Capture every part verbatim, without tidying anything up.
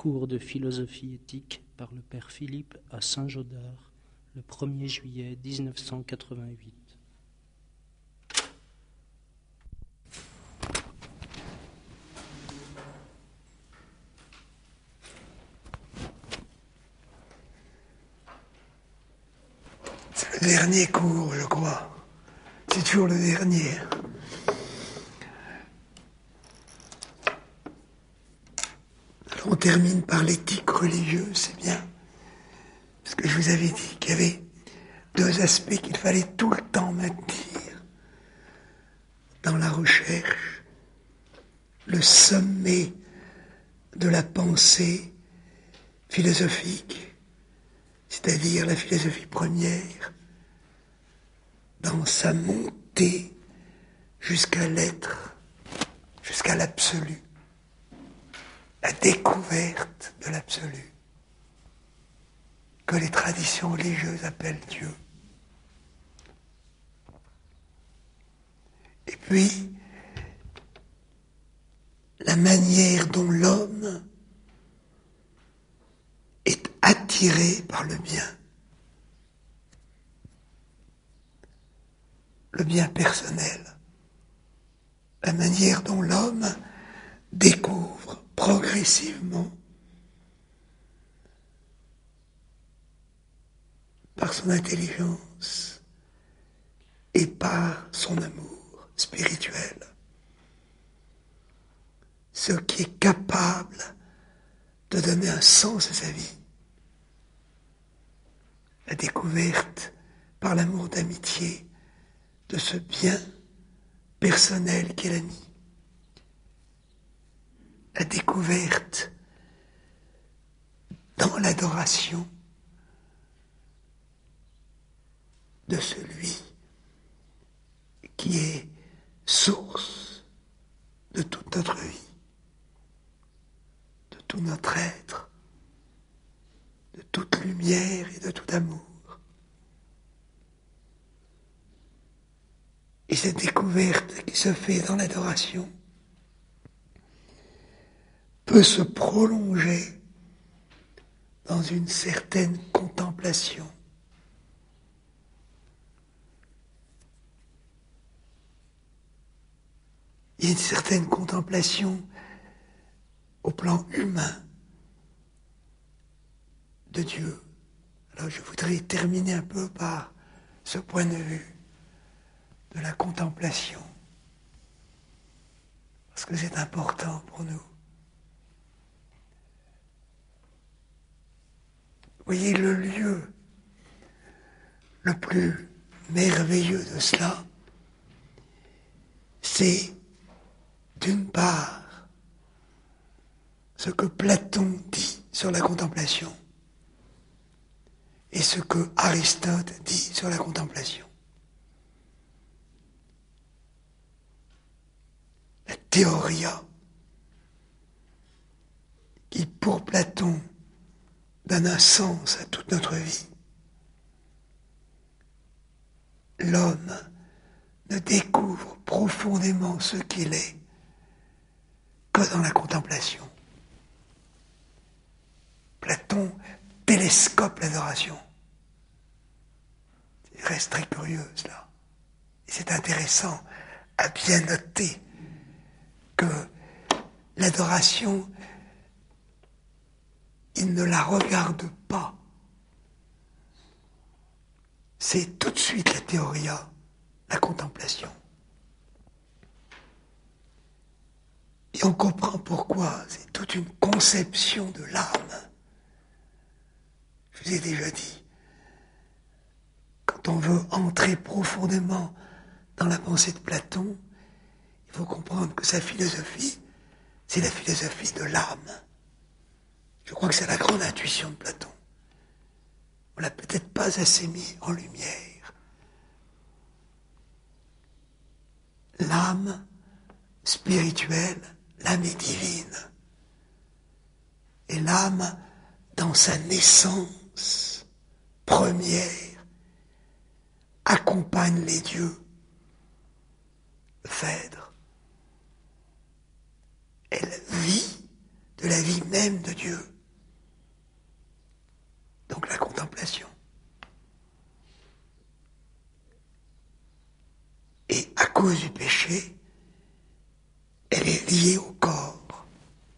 cours de philosophie éthique par le père Philippe à Saint-Gaudard, le premier juillet mille neuf cent quatre-vingt-huit. C'est le dernier cours, je crois. C'est toujours le dernier. Alors on termine par l'éthique religieuse, c'est bien. Parce que je vous avais dit qu'il y avait deux aspects qu'il fallait tout le temps maintenir dans la recherche. Le sommet de la pensée philosophique, c'est-à-dire la philosophie première, dans sa montée jusqu'à l'être, jusqu'à l'absolu, la découverte de l'absolu, que les traditions religieuses appellent Dieu. Et puis, la manière dont l'homme est attiré par le bien. Le bien personnel. La manière dont l'homme découvre progressivement, par son intelligence et par son amour spirituel, ce qui est capable de donner un sens à sa vie. La découverte par l'amour d'amitié de ce bien personnel qu'est l'ami. La découverte dans l'adoration de celui qui est source de toute notre vie, de tout notre être, de toute lumière et de tout amour. Et cette découverte qui se fait dans l'adoration peut se prolonger dans une certaine contemplation. Il y a une certaine contemplation au plan humain de Dieu. Alors je voudrais terminer un peu par ce point de vue de la contemplation, parce que c'est important pour nous. Vous voyez, le lieu le plus merveilleux de cela, c'est d'une part ce que Platon dit sur la contemplation et ce que Aristote dit sur la contemplation. La théoria, qui pour Platon donne un sens à toute notre vie. L'homme ne découvre profondément ce qu'il est que dans la contemplation. Platon télescope l'adoration. Il reste très curieux cela. Et c'est intéressant à bien noter que l'adoration, il ne la regarde pas. C'est tout de suite la théoria, la contemplation. Et on comprend pourquoi. C'est toute une conception de l'âme. Je vous ai déjà dit, quand on veut entrer profondément dans la pensée de Platon, il faut comprendre que sa philosophie, c'est la philosophie de l'âme. Je crois que c'est la grande intuition de Platon. On l'a peut-être pas assez mis en lumière. L'âme spirituelle, l'âme est divine. Et l'âme, dans sa naissance première, accompagne les dieux. Phèdre. Elle vit de la vie même de Dieu. donc la contemplation. Et à cause du péché, elle est liée au corps.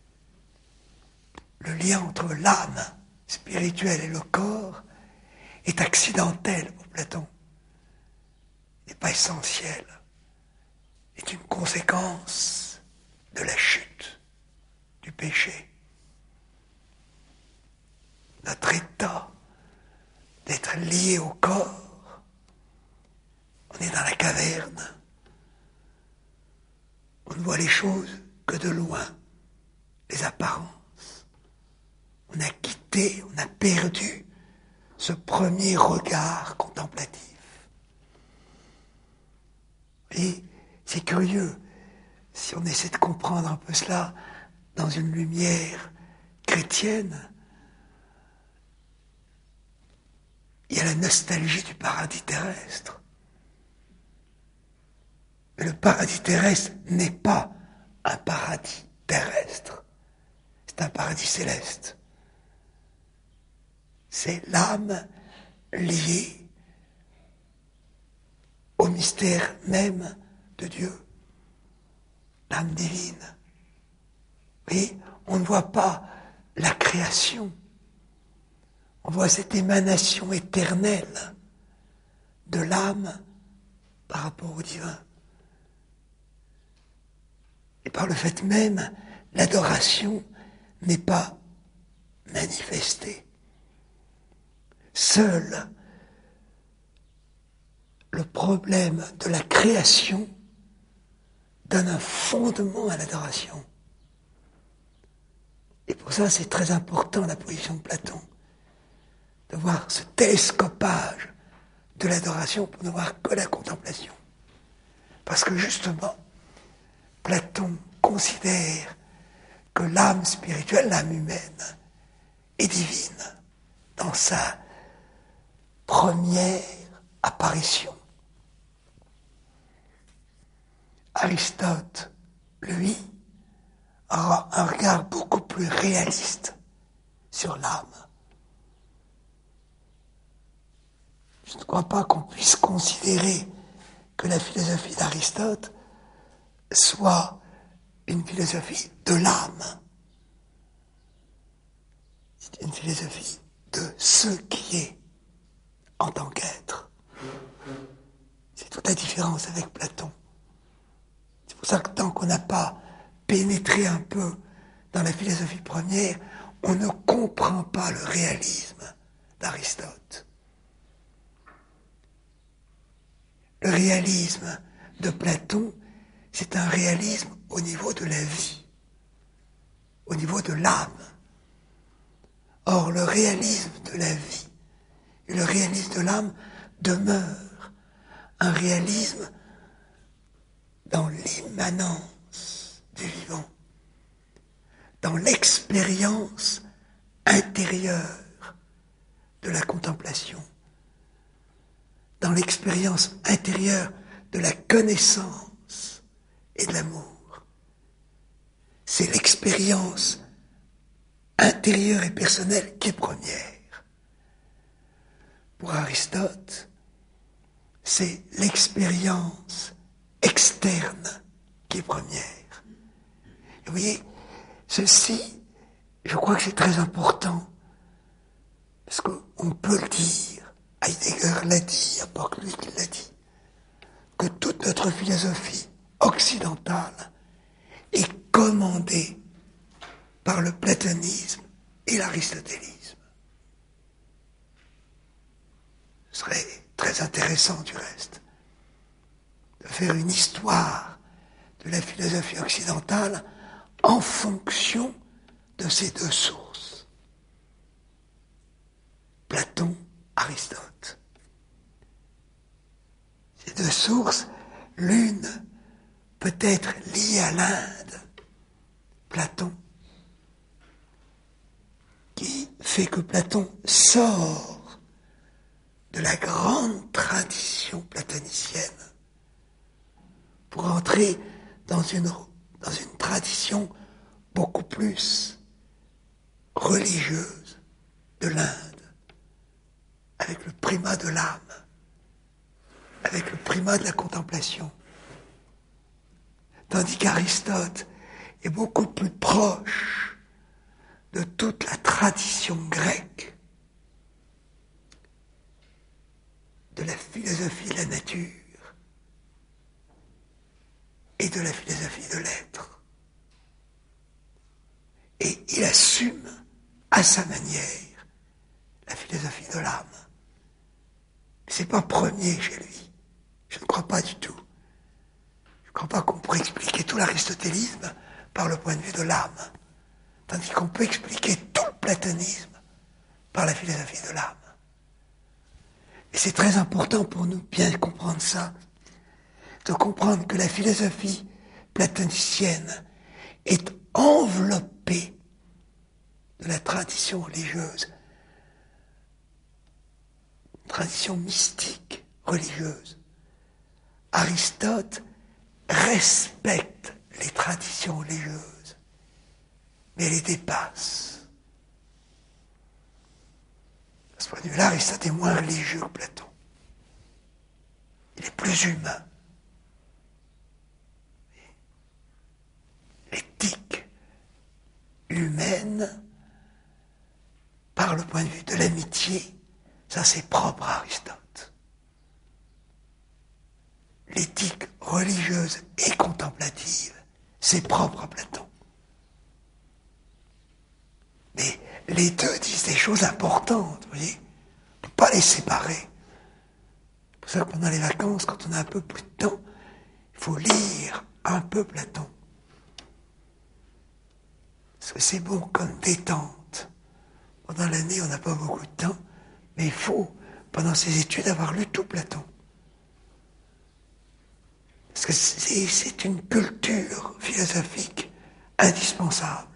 Le lien entre l'âme spirituelle et le corps est accidentel pour Platon. Il n'est pas essentiel. C'est une conséquence de la chute, du péché. Notre état d'être lié au corps, on est dans la caverne. On ne voit les choses que de loin, les apparences. On a quitté, on a perdu ce premier regard contemplatif. Et c'est curieux, si on essaie de comprendre un peu cela dans une lumière chrétienne, il y a la nostalgie du paradis terrestre. Mais le paradis terrestre n'est pas un paradis terrestre, c'est un paradis céleste. C'est l'âme liée au mystère même de Dieu, l'âme divine. Et on ne voit pas la création, on voit cette émanation éternelle de l'âme par rapport au divin. Et par le fait même, l'adoration n'est pas manifestée. Seul le problème de la création donne un fondement à l'adoration. Et pour ça, c'est très important, la position de Platon, de voir ce télescopage de l'adoration pour ne voir que la contemplation. Parce que justement, Platon considère que l'âme spirituelle, l'âme humaine, est divine dans sa première apparition. Aristote, lui, aura un regard beaucoup plus réaliste sur l'âme. Je ne crois pas qu'on puisse considérer que la philosophie d'Aristote soit une philosophie de l'âme. C'est une philosophie de ce qui est en tant qu'être. C'est toute la différence avec Platon. C'est pour ça que tant qu'on n'a pas pénétré un peu dans la philosophie première, on ne comprend pas le réalisme d'Aristote. Le réalisme de Platon, c'est un réalisme au niveau de la vie, au niveau de l'âme. Or, le réalisme de la vie et le réalisme de l'âme demeure un réalisme dans l'immanence du vivant, dans l'expérience intérieure de la contemplation, dans l'expérience intérieure de la connaissance et de l'amour. C'est l'expérience intérieure et personnelle qui est première. Pour Aristote, c'est l'expérience externe qui est première. Et vous voyez, ceci, je crois que c'est très important, parce qu'on peut le dire, Heidegger l'a dit, il n'y a pas que lui qui l'a dit, que toute notre philosophie occidentale est commandée par le platonisme et l'aristotélisme. Ce serait très intéressant du reste de faire une histoire de la philosophie occidentale en fonction de ces deux sources. Platon, Aristote. Ces deux sources, l'une peut être liée à l'Inde, Platon, qui fait que Platon sort de la grande tradition platonicienne pour entrer dans une, dans une tradition beaucoup plus religieuse de l'Inde. avec le primat de l'âme, avec le primat de la contemplation. Tandis qu'Aristote est beaucoup plus proche de toute la tradition grecque, de la philosophie de la nature et de la philosophie de l'être. Et il assume à sa manière la philosophie de l'âme. Mais c'est pas premier chez lui. Je ne crois pas du tout. Je ne crois pas qu'on pourrait expliquer tout l'aristotélisme par le point de vue de l'âme, tandis qu'on peut expliquer tout le platonisme par la philosophie de l'âme. Et c'est très important pour nous bien comprendre ça, de comprendre que la philosophie platonicienne est enveloppée de la tradition religieuse, tradition mystique religieuse. Aristote respecte les traditions religieuses, mais les dépasse. À ce point de vue-là, Aristote est moins religieux que Platon. Il est plus humain. L'éthique humaine, par le point de vue de l'amitié, ça c'est propre à Aristote. L'éthique religieuse et contemplative, c'est propre à Platon. Mais les deux disent des choses importantes, vous voyez. On ne peut pas les séparer. C'est pour ça que pendant les vacances, quand on a un peu plus de temps, il faut lire un peu Platon. Parce que c'est bon comme détente. Pendant l'année, on n'a pas beaucoup de temps, mais il faut, pendant ses études, avoir lu tout Platon. Parce que c'est, c'est une culture philosophique indispensable.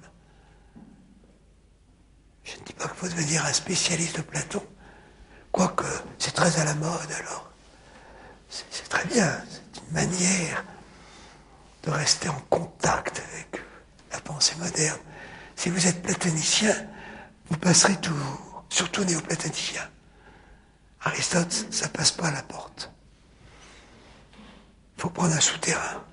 Je ne dis pas qu'il faut devenir un spécialiste de Platon, quoique c'est très à la mode alors. C'est, c'est très bien, c'est une manière de rester en contact avec la pensée moderne. Si vous êtes platonicien, vous passerez toujours, surtout néoplatonicien. Aristote, ça passe pas à la porte. Il faut prendre un souterrain.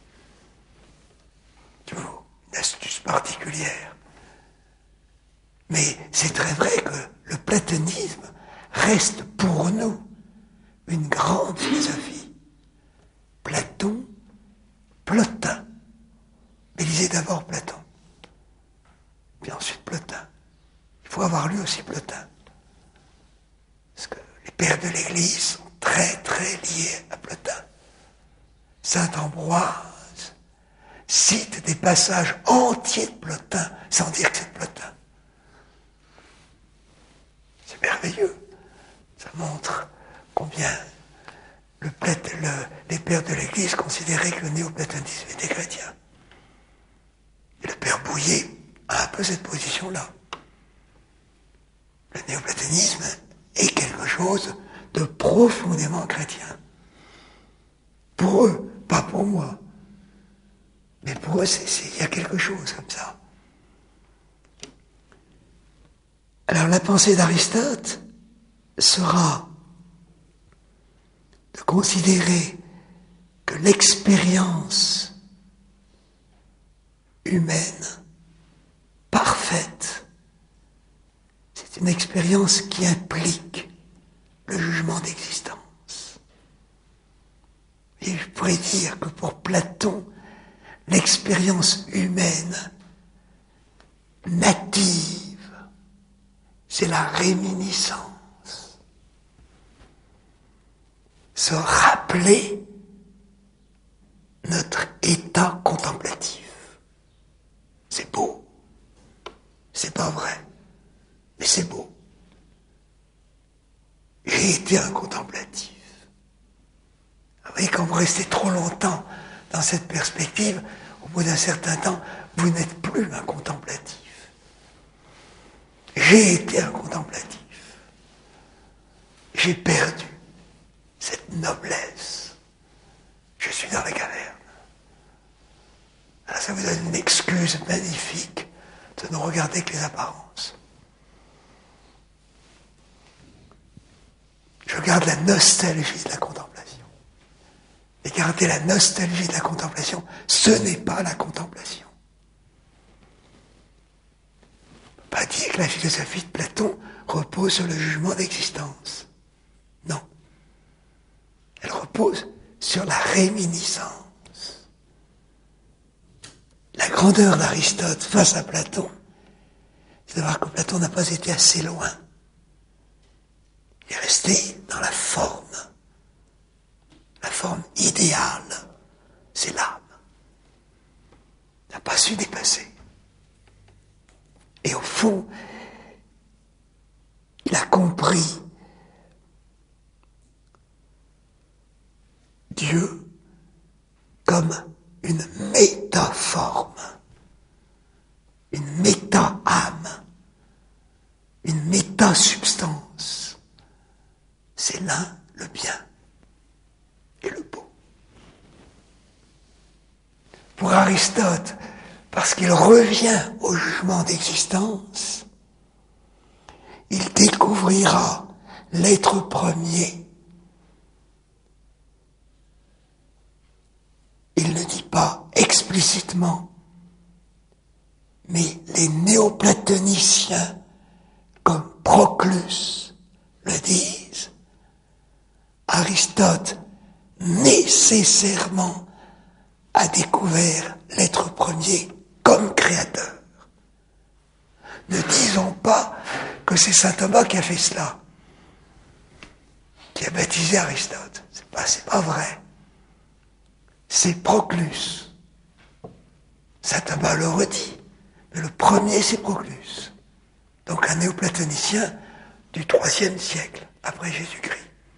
Toujours une astuce particulière. Mais c'est très vrai que le platonisme reste pour nous une grande philosophie. Platon, Plotin. Mais lisez d'abord Platon. Puis ensuite Plotin. Il faut avoir lu aussi Plotin. Parce que les pères de l'Église sont très très liés à Plotin. Saint Ambroise cite des passages entiers de Plotin sans dire que c'est de Plotin. C'est merveilleux. Ça montre combien le, le, les pères de l'Église considéraient que le néoplatonisme était chrétien. Et le père Bouillet a un peu cette position-là. Le néoplatonisme est quelque chose de profondément chrétien. Pour eux, pas pour moi. Mais pour eux, il y a quelque chose comme ça. Alors la pensée d'Aristote sera de considérer que l'expérience humaine parfaite, c'est une expérience qui implique le jugement d'existence. Et je pourrais dire que pour Platon, l'expérience humaine native, c'est la réminiscence. Se rappeler notre état contemplatif. C'est beau. C'est pas vrai. Mais c'est beau. J'ai été un contemplatif. Vous voyez, quand vous restez trop longtemps dans cette perspective, au bout d'un certain temps, vous n'êtes plus un contemplatif. J'ai été un contemplatif. J'ai perdu cette noblesse. Je suis dans la caverne. Alors ça vous donne une excuse magnifique de ne regarder que les apparences. Je garde la nostalgie de la contemplation. Et garder la nostalgie de la contemplation, ce n'est pas la contemplation. On ne peut pas dire que la philosophie de Platon repose sur le jugement d'existence. Non. Elle repose sur la réminiscence. La grandeur d'Aristote face à Platon, c'est de voir que Platon n'a pas été assez loin. Il est resté dans la forme. La forme idéale, c'est l'âme. Il n'a pas su dépasser. Et au fond, il a compris Dieu comme une métaforme, une méta-âme, une méta-substance. C'est l'un, le bien, et le beau. Pour Aristote, parce qu'il revient au jugement d'existence, il découvrira l'être premier. Il ne dit pas explicitement, mais les néoplatoniciens, comme Proclus, le disent. Aristote, nécessairement, a découvert l'être premier comme créateur. Ne disons pas que c'est saint Thomas qui a fait cela, qui a baptisé Aristote. C'est pas, c'est pas vrai. C'est Proclus. Saint Thomas le redit, mais le premier c'est Proclus. Donc un néoplatonicien du troisième siècle après Jésus-Christ,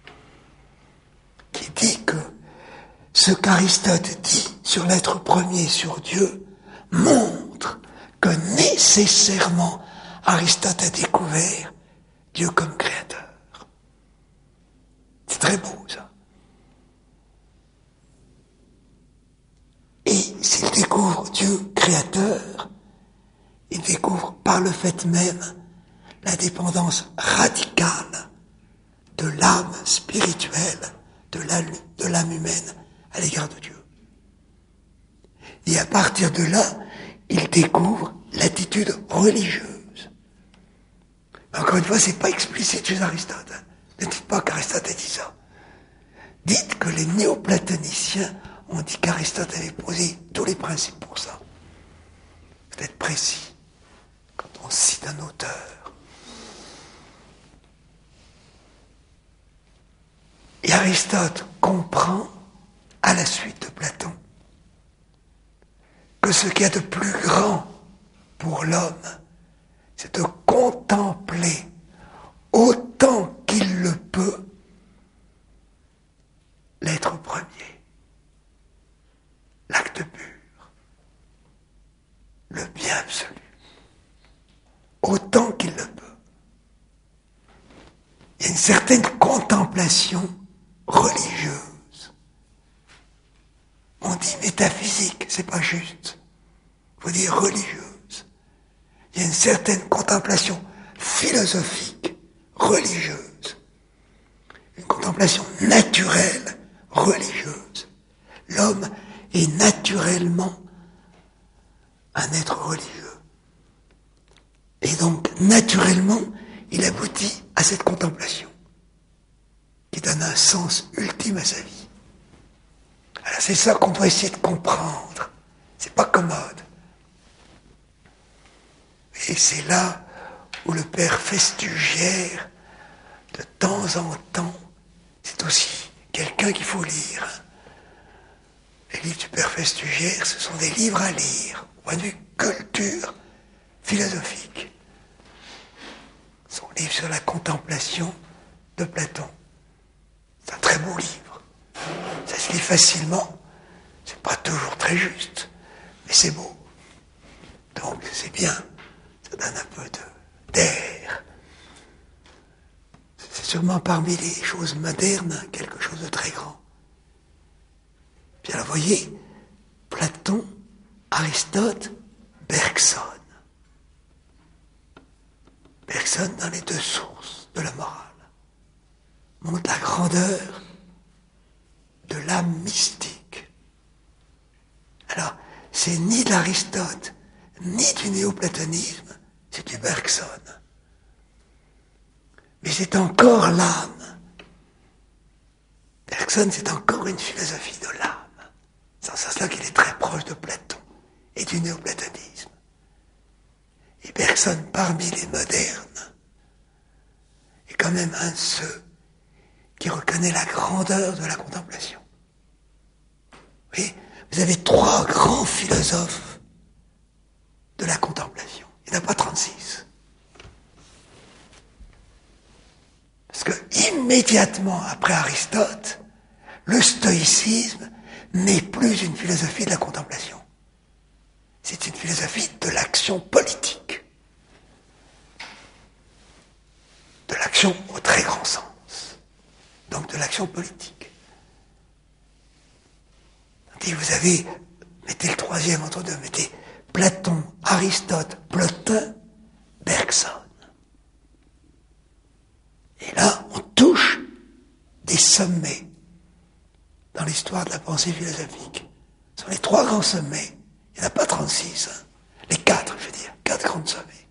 qui dit que ce qu'Aristote dit sur l'être premier, sur Dieu, montre que nécessairement Aristote a découvert Dieu comme créateur. C'est très beau, ça. Et s'il découvre Dieu créateur, il découvre par le fait même la dépendance radicale de l'âme spirituelle, de l'âme, de l'âme humaine à l'égard de Dieu. Et à partir de là, il découvre l'attitude religieuse. Mais encore une fois, c'est pas explicite chez Aristote. Ne dites pas qu'Aristote a dit ça. Dites que les néoplatoniciens ont dit qu'Aristote avait posé tous les principes pour ça. Faut être précis quand on cite un auteur. Et Aristote comprend, à la suite de Platon, que ce qu'il y a de plus grand pour l'homme, c'est de contempler autant qu'il le peut l'être premier, l'acte pur, le bien absolu, autant qu'il le peut. Il y a une certaine contemplation religieuse. On dit métaphysique, c'est pas juste. Il faut dire religieuse. Il y a une certaine contemplation philosophique, religieuse. Une contemplation naturelle, religieuse. L'homme est naturellement un être religieux. Et donc, naturellement, il aboutit à cette contemplation qui donne un sens ultime à sa vie. Alors c'est ça qu'on doit essayer de comprendre. C'est pas commode. Et c'est là où le père Festugière, de temps en temps, c'est aussi quelqu'un qu'il faut lire. Les livres du père Festugière, ce sont des livres à lire, au point de vue culture philosophique. Son livre sur la contemplation de Platon. C'est un très beau livre. Ça se lit facilement. C'est pas toujours très juste, mais c'est beau. Donc c'est bien. Ça donne un peu de, d'air. C'est sûrement parmi les choses modernes quelque chose de très grand. Puis alors, vous voyez, Platon, Aristote, Bergson. Bergson dans les deux sources de la morale. montre la grandeur de l'âme mystique. Alors, c'est ni de l'Aristote, ni du néoplatonisme, c'est du Bergson. Mais c'est encore l'âme. Bergson, c'est encore une philosophie de l'âme. C'est en ce sens-là qu'il est très proche de Platon et du néoplatonisme. Et Bergson, parmi les modernes, est quand même un de ceux qui reconnaît la grandeur de la contemplation. Vous voyez, vous avez trois grands philosophes de la contemplation. Il n'y en a pas trente-six. Parce que immédiatement après Aristote, le stoïcisme n'est plus une philosophie de la contemplation. C'est une philosophie de l'action politique. De l'action au très grand sens. Donc de l'action politique. Et vous avez, mettez le troisième entre deux, mettez Platon, Aristote, Plotin, Bergson. Et là, on touche des sommets dans l'histoire de la pensée philosophique. Ce sont les trois grands sommets. Il n'y en a pas trente-six. Hein. Les quatre, je veux dire. Quatre grands sommets.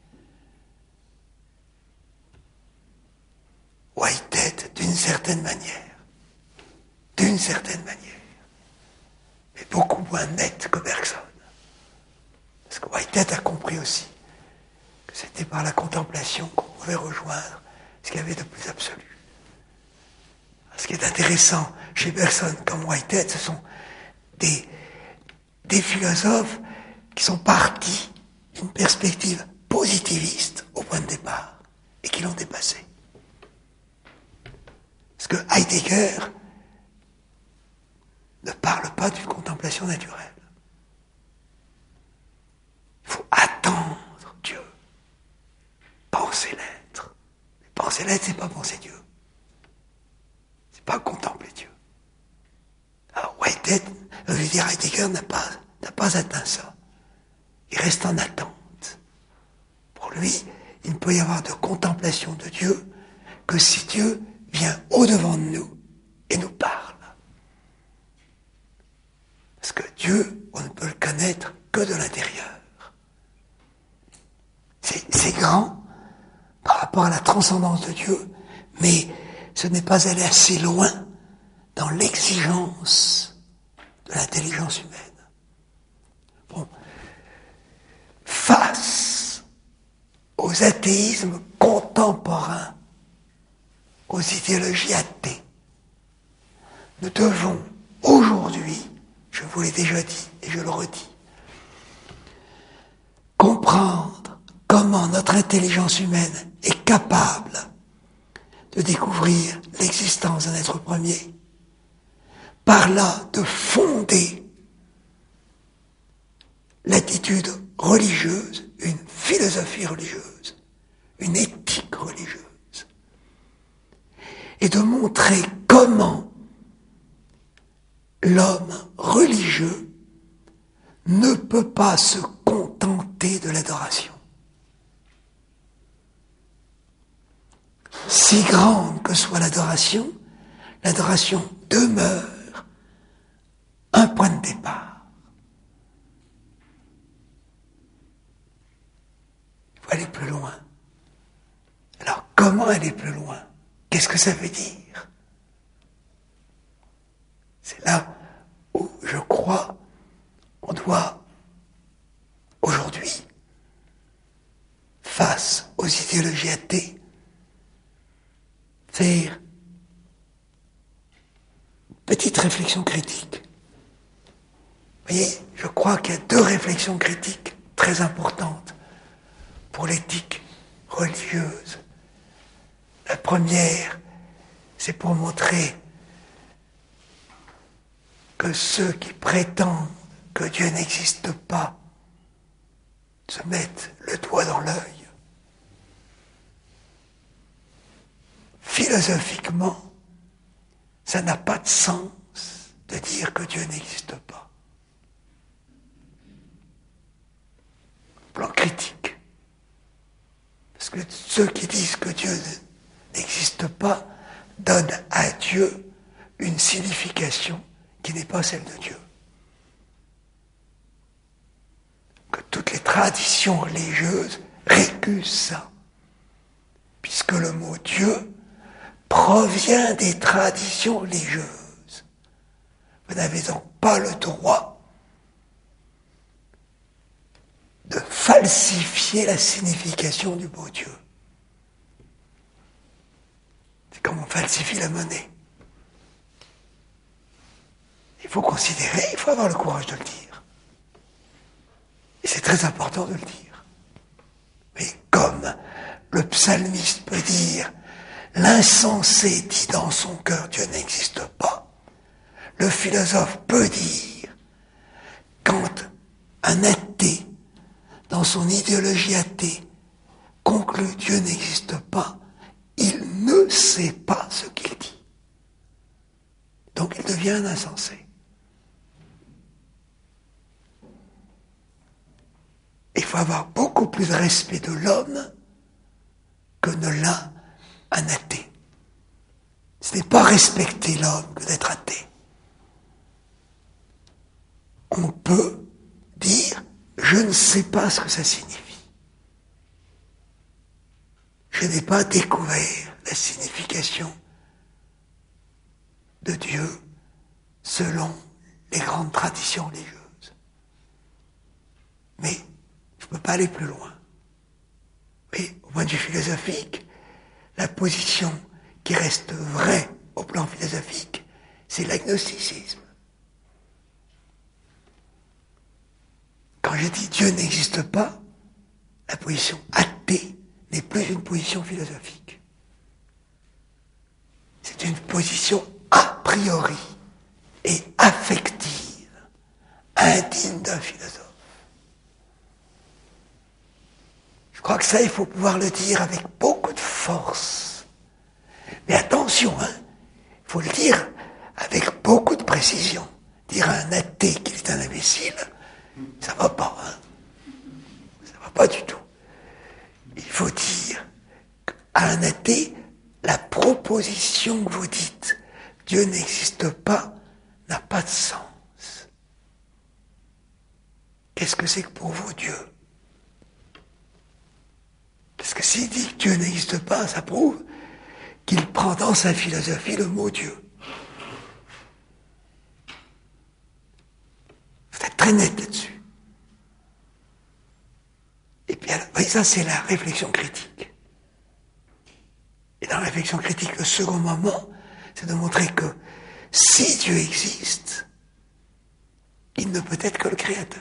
Whitehead, d'une certaine manière. D'une certaine manière. Mais beaucoup moins net que Bergson. Parce que Whitehead a compris aussi que c'était par la contemplation qu'on pouvait rejoindre ce qu'il y avait de plus absolu. Ce qui est intéressant chez Bergson comme Whitehead, ce sont des, des philosophes qui sont partis d'une perspective positiviste au point de départ et qui l'ont dépassé. Parce que Heidegger ne parle pas d'une contemplation naturelle. Il faut attendre Dieu. Penser l'être. Penser l'être, c'est pas penser Dieu. C'est pas contempler Dieu. Alors Whitehead, je veux dire, Heidegger n'a pas, n'a pas atteint ça. Il reste en attente. Pour lui, il ne peut y avoir de contemplation de Dieu que si Dieu vient au-devant de nous et nous parle. Parce que Dieu, on ne peut le connaître que de l'intérieur. C'est, c'est grand par rapport à la transcendance de Dieu, mais ce n'est pas aller assez loin dans l'exigence de l'intelligence humaine. Bon. Face aux athéismes contemporains, aux idéologies athées, nous devons aujourd'hui, je vous l'ai déjà dit et je le redis, comprendre comment notre intelligence humaine est capable de découvrir l'existence d'un être premier, par là de fonder l'attitude religieuse, une philosophie religieuse, une éthique religieuse, et de montrer comment l'homme religieux ne peut pas se contenter de l'adoration. Si grande que soit l'adoration, l'adoration demeure un point de départ. Il faut aller plus loin. Alors, comment aller plus loin? Qu'est-ce que ça veut dire? C'est là où, je crois, on doit, aujourd'hui, face aux idéologies athées, faire une petite réflexion critique. Vous voyez, je crois qu'il y a deux réflexions critiques très importantes pour l'éthique religieuse. La première, c'est pour montrer que ceux qui prétendent que Dieu n'existe pas se mettent le doigt dans l'œil. Philosophiquement, ça n'a pas de sens de dire que Dieu n'existe pas. Plan critique. Parce que ceux qui disent que Dieu n'existe pas donne à Dieu une signification qui n'est pas celle de Dieu. Que toutes les traditions religieuses récusent ça, puisque le mot Dieu provient des traditions religieuses. Vous n'avez donc pas le droit de falsifier la signification du mot Dieu. C'est comme on falsifie la monnaie. Il faut considérer, il faut avoir le courage de le dire. Et c'est très important de le dire. Mais comme le psalmiste peut dire, l'insensé dit dans son cœur, Dieu n'existe pas. Le philosophe peut dire, quand un athée, dans son idéologie athée, conclut Dieu n'existe pas, il ne sait pas ce qu'il dit. Donc il devient un insensé. Il faut avoir beaucoup plus de respect de l'homme que ne l'a un athée. Ce n'est pas respecter l'homme que d'être athée. On peut dire, je ne sais pas ce que ça signifie. Je n'ai pas découvert la signification de Dieu selon les grandes traditions religieuses. Mais je ne peux pas aller plus loin. Et au point de vue philosophique, la position qui reste vraie au plan philosophique, c'est l'agnosticisme. Quand je dis Dieu n'existe pas, la position athée n'est plus une position philosophique. C'est une position a priori et affective, indigne d'un philosophe. Je crois que ça, il faut pouvoir le dire avec beaucoup de force. Mais attention, hein, il faut le dire avec beaucoup de précision. Dire à un athée qu'il est un imbécile, ça ne va pas. Hein. Ça ne va pas du tout. Il faut dire à un athée, la proposition que vous dites, Dieu n'existe pas, n'a pas de sens. Qu'est-ce que c'est que pour vous, Dieu ? Parce que s'il dit que Dieu n'existe pas, ça prouve qu'il prend dans sa philosophie le mot Dieu. Il faut être très net là-dessus. Et puis, alors, oui, ça, c'est la réflexion critique. Et dans la réflexion critique, le second moment, c'est de montrer que si Dieu existe, il ne peut être que le Créateur.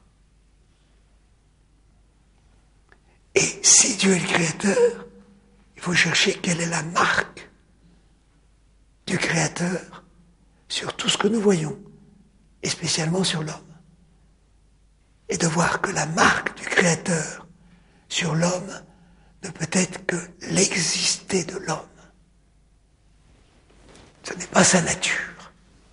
Et si Dieu est le Créateur, il faut chercher quelle est la marque du Créateur sur tout ce que nous voyons, et spécialement sur l'homme. Et de voir que la marque du Créateur sur l'homme ne peut être que l'exister de l'homme. Ce n'est pas sa nature.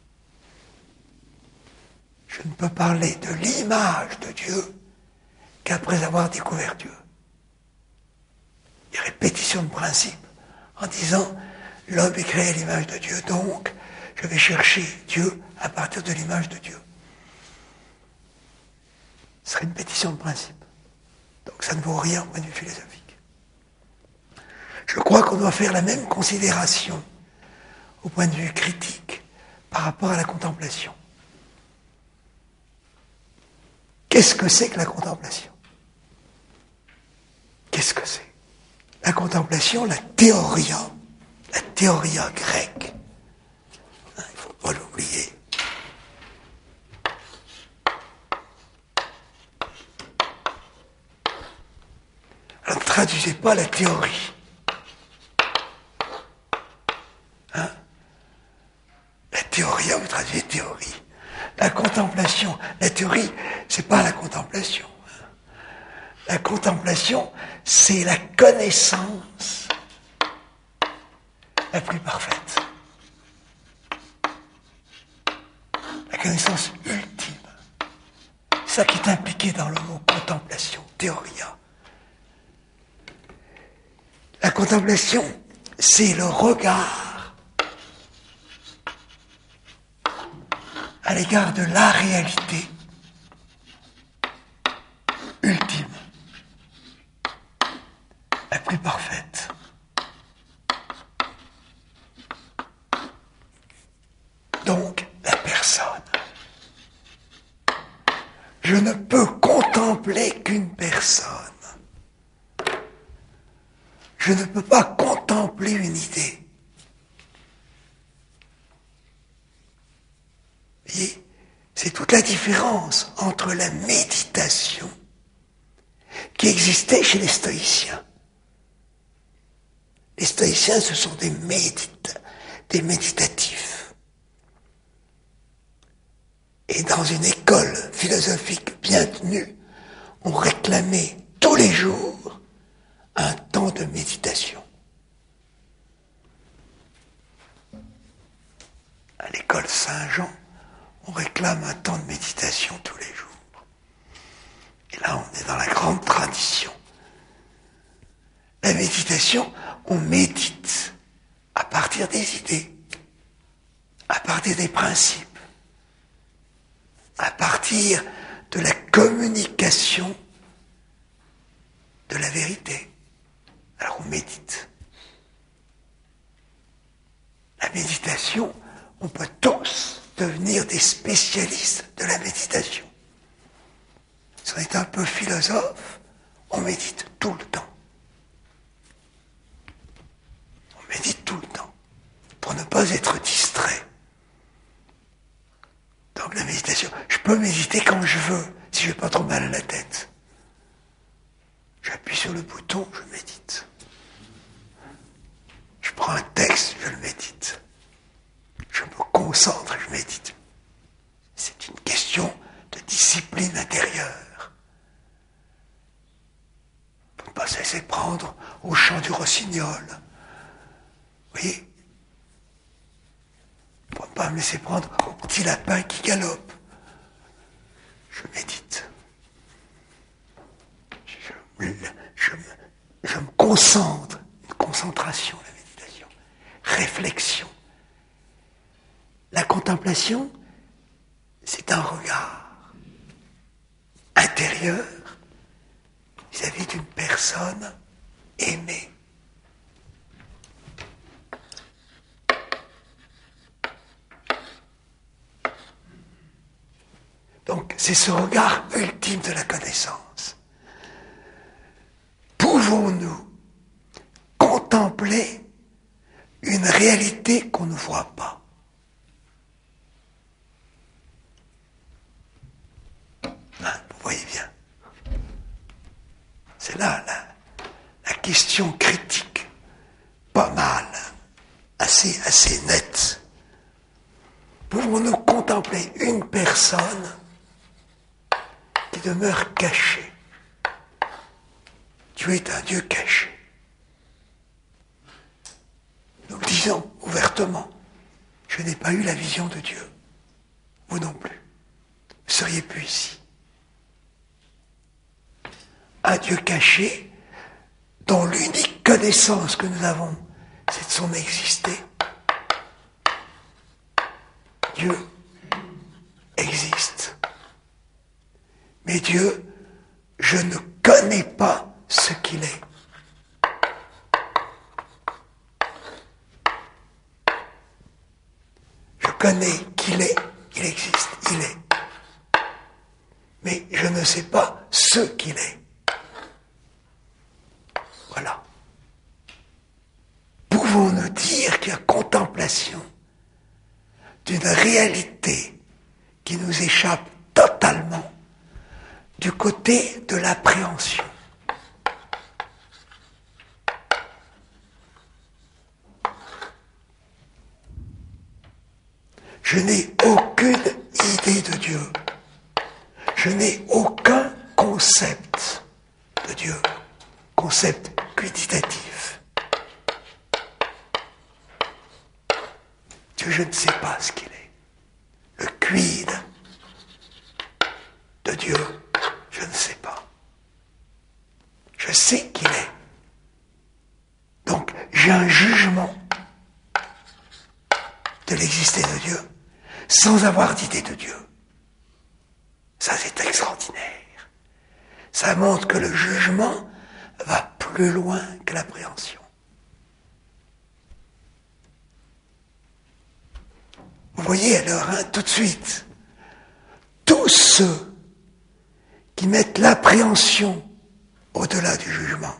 Je ne peux parler de l'image de Dieu qu'après avoir découvert Dieu. Il y a répétition de principe en disant l'homme est créé à l'image de Dieu, donc je vais chercher Dieu à partir de l'image de Dieu. Ce serait une répétition de principe. Donc ça ne vaut rien au point de vue philosophique. Je crois qu'on doit faire la même considération au point de vue critique par rapport à la contemplation. Qu'est-ce que c'est que la contemplation ? Qu'est-ce que c'est ? La contemplation, la théoria, la théoria grecque, il ne faut pas l'oublier. Alors ne traduisez pas la théorie. Hein? La théoria, vous traduisez théorie. La contemplation, la théorie, c'est pas la contemplation. La contemplation, c'est la connaissance la plus parfaite. La connaissance ultime. C'est ça qui est impliqué dans le mot contemplation, théoria. La contemplation, c'est le regard à l'égard de la réalité ultime, la plus parfaite. Donc, la personne. Je ne peux contempler qu'une personne. Je ne peux pas contempler une idée. Vous voyez, c'est toute la différence entre la méditation qui existait chez les stoïciens. Les stoïciens, ce sont des médita- des méditatifs. Et dans une école philosophique bien tenue, on réclamait tous les jours un temps de méditation. À l'école Saint-Jean, on réclame un temps de méditation tous les jours. Et là, on est dans la grande tradition. La méditation, on médite à partir des idées, à partir des principes, à partir de la communication de la vérité. Alors on médite. La méditation, on peut tous devenir des spécialistes de la méditation. Si on est un peu philosophe, on médite tout le temps. On médite tout le temps, pour ne pas être distrait. Donc la méditation, je peux méditer quand je veux, si je n'ai pas trop mal à la tête. J'appuie sur le bouton, je médite. Je prends un texte, je le médite. Je me concentre, je médite. C'est une question de discipline intérieure. Pour ne pas se laisser prendre au chant du rossignol. Vous voyez ? Pour ne pas me laisser prendre au petit lapin qui galope. Je médite. Je, je, me, je me concentre. Une concentration, la méditation. Réflexion. La contemplation, c'est un regard intérieur vis-à-vis d'une personne aimée. Donc, c'est ce regard ultime de la connaissance. Pouvons-nous contempler une réalité qu'on ne voit pas ? Hein, vous voyez bien. C'est là la, la question critique, pas mal, assez, assez nette. Pouvons-nous contempler une personne qui demeure cachée? Dieu est un Dieu caché. Nous le disons ouvertement. Je n'ai pas eu la vision de Dieu. Vous non plus. Vous seriez plus ici. Un Dieu caché dont l'unique connaissance que nous avons, c'est de son exister. Dieu existe. Mais Dieu, je ne connais pas ce qu'il est. Je connais qu'il est, il existe, il est. Mais je ne sais pas ce qu'il est. Voilà. Pouvons-nous dire qu'il y a contemplation d'une réalité qui nous échappe totalement du côté de l'appréhension? Je n'ai aucune idée de Dieu. Je n'ai aucun concept de Dieu. Concept quantitatif. Dieu, je ne sais pas ce qu'il est. Le quid de Dieu, je ne sais pas. Je sais qu'il est. Donc, j'ai un jugement de l'existence de Dieu. sans avoir d'idée de Dieu. Ça, c'est extraordinaire. Ça montre que le jugement va plus loin que l'appréhension. Vous voyez alors, hein, tout de suite, tous ceux qui mettent l'appréhension au-delà du jugement,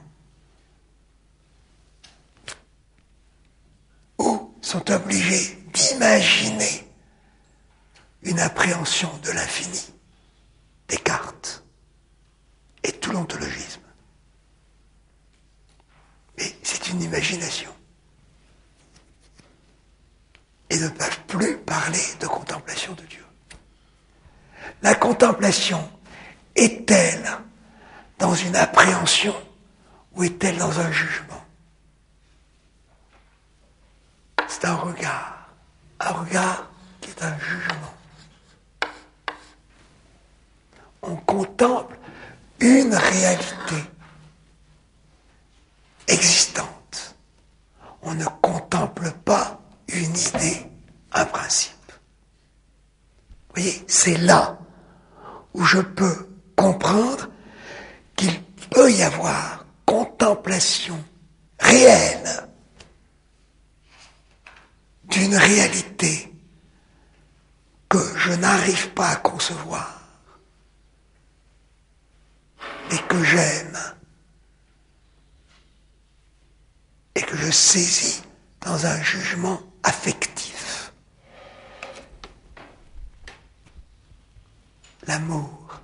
ou sont obligés d'imaginer une appréhension de l'infini, Descartes et tout l'ontologisme. Mais c'est une imagination. Et ne peuvent plus parler de contemplation de Dieu. La contemplation est-elle dans une appréhension ou est-elle dans un jugement? C'est un regard, un regard qui est un jugement. On contemple une réalité existante. On ne contemple pas une idée, un principe. Vous voyez, c'est là où je peux comprendre qu'il peut y avoir contemplation réelle d'une réalité que je n'arrive pas à concevoir et que j'aime et que je saisis dans un jugement affectif. L'amour.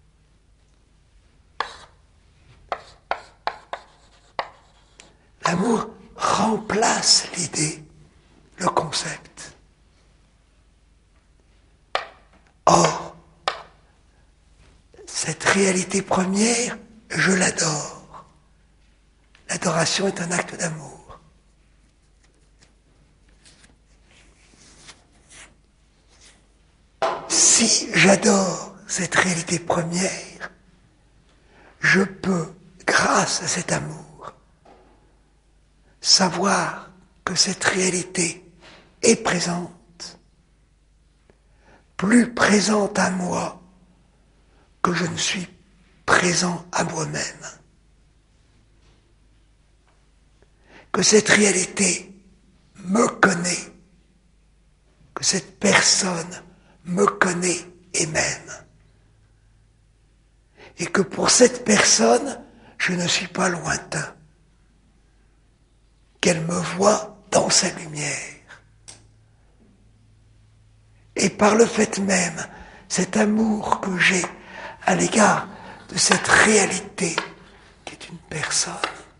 L'amour remplace l'idée, le concept. Or, cette réalité première, je l'adore. L'adoration est un acte d'amour. Si j'adore cette réalité première, je peux, grâce à cet amour, savoir que cette réalité est présente, plus présente à moi que je ne suis présent à moi-même. Que cette réalité me connaît, que cette personne me connaît et m'aime. Et que pour cette personne, je ne suis pas lointain. Qu'elle me voit dans sa lumière. Et par le fait même, cet amour que j'ai à l'égard de cette réalité qui est une personne,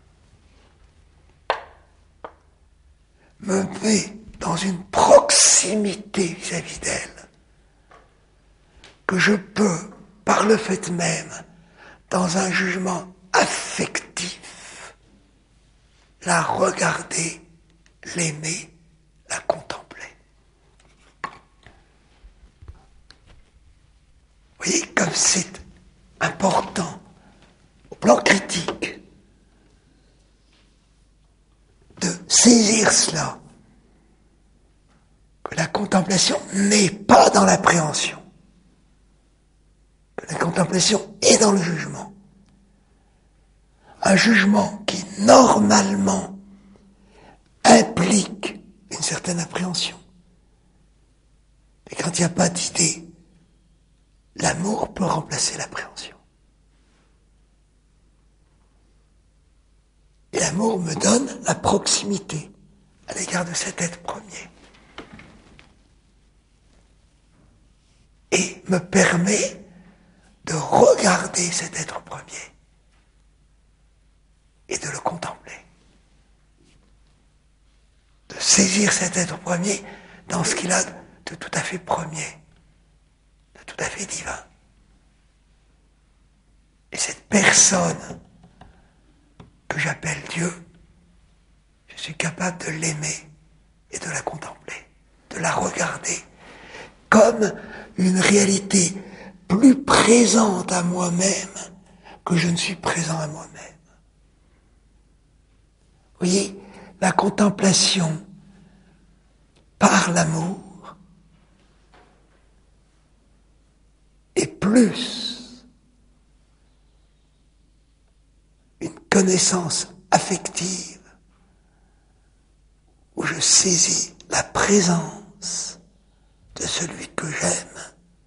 me met dans une proximité vis-à-vis d'elle, que je peux, par le fait même, dans un jugement affectif, la regarder, l'aimer, la contempler. Vous voyez comme c'est important, au plan critique, de saisir cela, que la contemplation n'est pas dans l'appréhension, que la contemplation est dans le jugement. Un jugement qui, normalement, implique une certaine appréhension. Et quand il n'y a pas d'idée, l'amour peut remplacer l'appréhension. Et l'amour me donne la proximité à l'égard de cet être premier. Et me permet de regarder cet être premier et de le contempler. De saisir cet être premier dans ce qu'il a de tout à fait premier, de tout à fait divin. Et cette personne que j'appelle Dieu, je suis capable de l'aimer et de la contempler, de la regarder comme une réalité plus présente à moi-même que je ne suis présent à moi-même. Vous voyez, la contemplation par l'amour plus une connaissance affective où je saisis la présence de celui que j'aime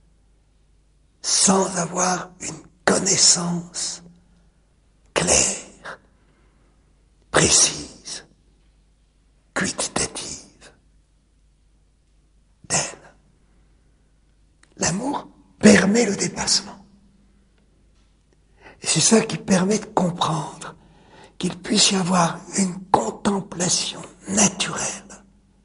sans avoir une connaissance claire, précise, quantitative d'elle. L'amour permet le dépassement. Et c'est ça qui permet de comprendre qu'il puisse y avoir une contemplation naturelle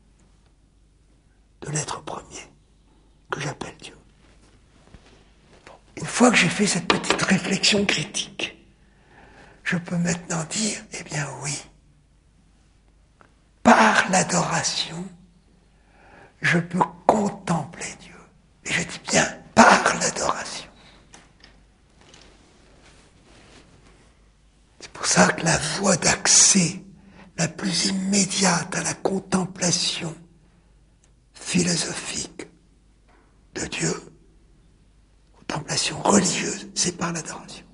de l'être premier, que j'appelle Dieu. Bon, une fois que j'ai fait cette petite réflexion critique, je peux maintenant dire, eh bien oui, par l'adoration, je peux contempler Dieu. Et je dis bien par l'adoration. C'est pour ça que la voie d'accès la plus immédiate à la contemplation philosophique de Dieu, contemplation religieuse, c'est par l'adoration.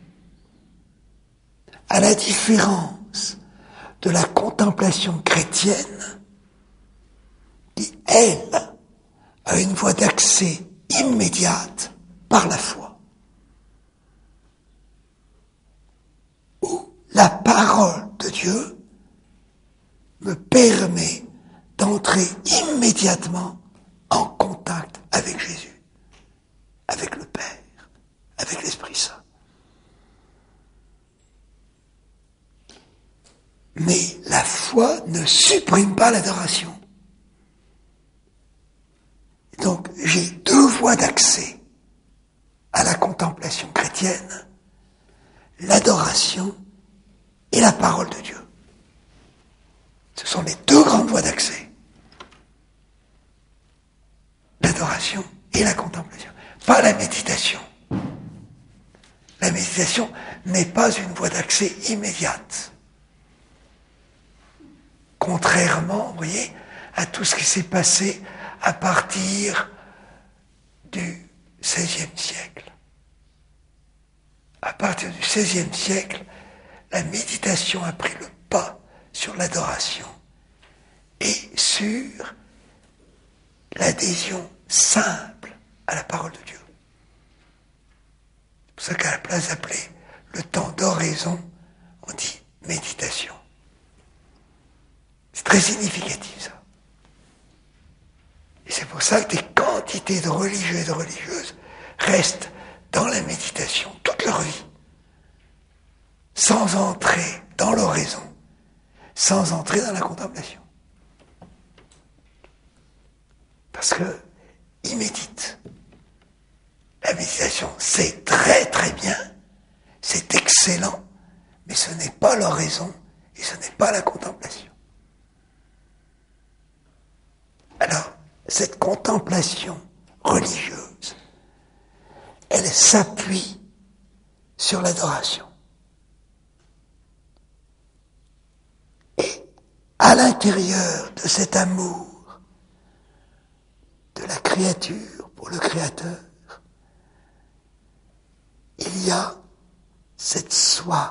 À la différence de la contemplation chrétienne, qui, elle, a une voie d'accès immédiate par la foi, où la parole de Dieu me permet d'entrer immédiatement en contact avec Jésus, avec le Père, avec l'Esprit Saint. Mais la foi ne supprime pas l'adoration. Donc j'ai deux voies d'accès à la contemplation chrétienne, l'adoration et la parole de Dieu. Ce sont les deux grandes voies d'accès. L'adoration et la contemplation. Pas la méditation. La méditation n'est pas une voie d'accès immédiate. Contrairement, vous voyez, à tout ce qui s'est passé à partir du seizième siècle. À partir du seizième siècle, la méditation a pris le pas sur l'adoration et sur l'adhésion simple à la parole de Dieu. C'est pour ça qu'à la place d'appeler le temps d'oraison, on dit méditation. C'est très significatif, ça. Et c'est pour ça que des quantités de religieux et de religieuses restent dans la méditation toute leur vie, sans entrer dans l'oraison, sans entrer dans la contemplation. Parce que ils méditent. La méditation, c'est très très bien, c'est excellent, mais ce n'est pas l'oraison et ce n'est pas la contemplation. Alors, cette contemplation religieuse, elle s'appuie sur l'adoration. Et à l'intérieur de cet amour de la créature pour le Créateur, il y a cette soif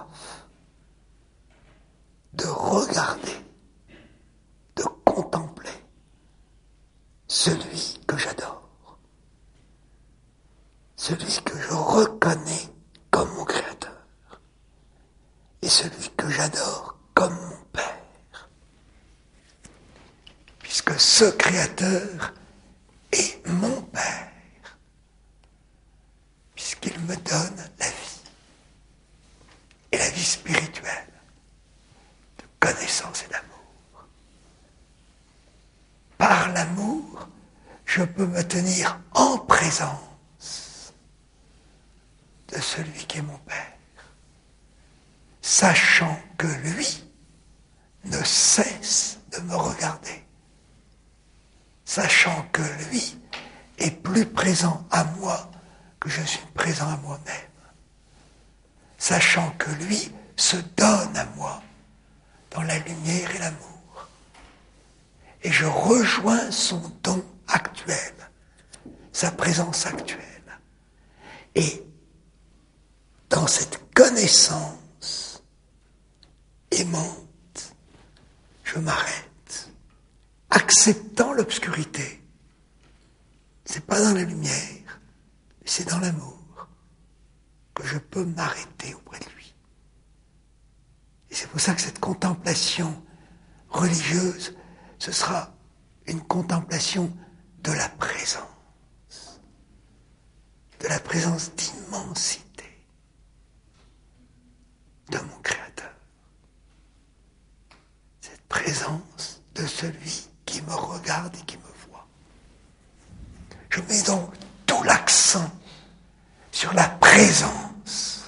de regarder, de contempler celui que j'adore, celui que je reconnais comme mon Créateur, et celui que j'adore comme mon Père, puisque ce Créateur est mon Père, puisqu'il me donne la vie, et la vie spirituelle, de connaissance et d'amour. Par l'amour, je peux me tenir en présence de celui qui est mon Père, sachant que lui ne cesse de me regarder, sachant que lui est plus présent à moi que je suis présent à moi-même, sachant que lui se donne à moi dans la lumière et l'amour. Et je rejoins son don actuel, sa présence actuelle. Et dans cette connaissance aimante, je m'arrête, acceptant l'obscurité. C'est pas dans la lumière, c'est dans l'amour que je peux m'arrêter auprès de lui. Et c'est pour ça que cette contemplation religieuse, ce sera une contemplation de la présence, de la présence d'immensité de mon Créateur. Cette présence de celui qui me regarde et qui me voit. Je mets donc tout l'accent sur la présence,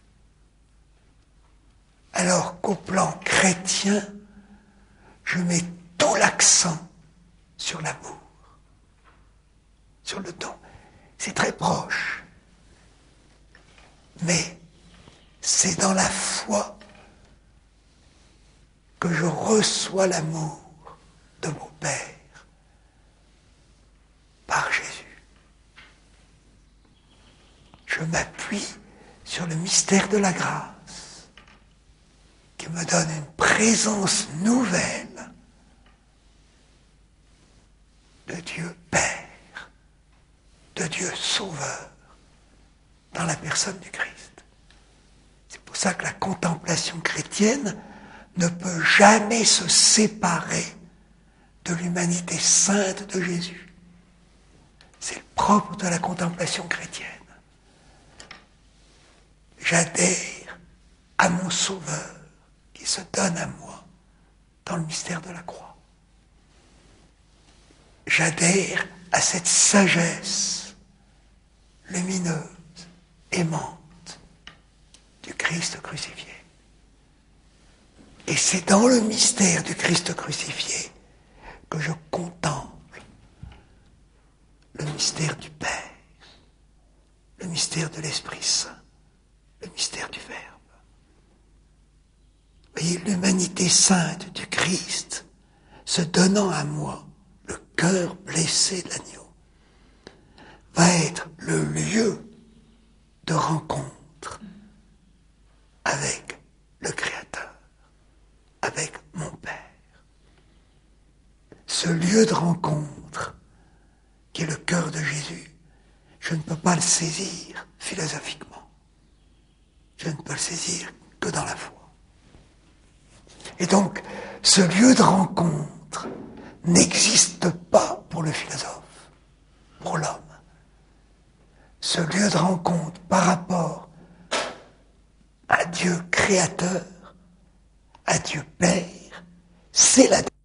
alors qu'au plan chrétien, je mets tout l'accent sur l'amour, sur le don. C'est très proche, mais c'est dans la foi que je reçois l'amour de mon Père par Jésus. Je m'appuie sur le mystère de la grâce qui me donne une présence nouvelle de Dieu Père, de Dieu Sauveur dans la personne du Christ. C'est pour ça que la contemplation chrétienne ne peut jamais se séparer de l'humanité sainte de Jésus. C'est le propre de la contemplation chrétienne. J'adhère à mon Sauveur qui se donne à moi dans le mystère de la croix. J'adhère à cette sagesse lumineuse, aimante du Christ crucifié. Et c'est dans le mystère du Christ crucifié que je contemple le mystère du Père, le mystère de l'Esprit Saint, le mystère du Verbe. Vous voyez, l'humanité sainte du Christ se donnant à moi, le cœur blessé de l'agneau, va être le lieu de rencontre avec le Créateur, avec mon Père. Ce lieu de rencontre, qui est le cœur de Jésus, je ne peux pas le saisir philosophiquement. Je ne peux le saisir que dans la foi. Et donc, ce lieu de rencontre n'existe pas pour le philosophe, pour l'homme. Ce lieu de rencontre par rapport à Dieu créateur, à Dieu Père, c'est la